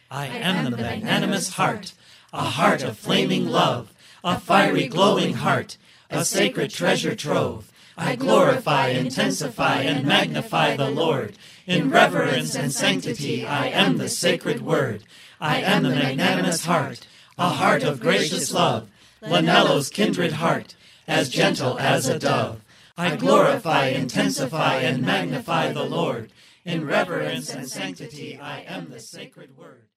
I am the magnanimous heart, a heart of flaming love, a fiery glowing heart, a sacred treasure trove. I glorify, intensify, and magnify the Lord. In reverence and sanctity I am the sacred word. I am the magnanimous heart, a heart of gracious love, Lanello's kindred heart, as gentle as a dove. I glorify, intensify, and magnify the Lord. In reverence and sanctity I am the sacred word.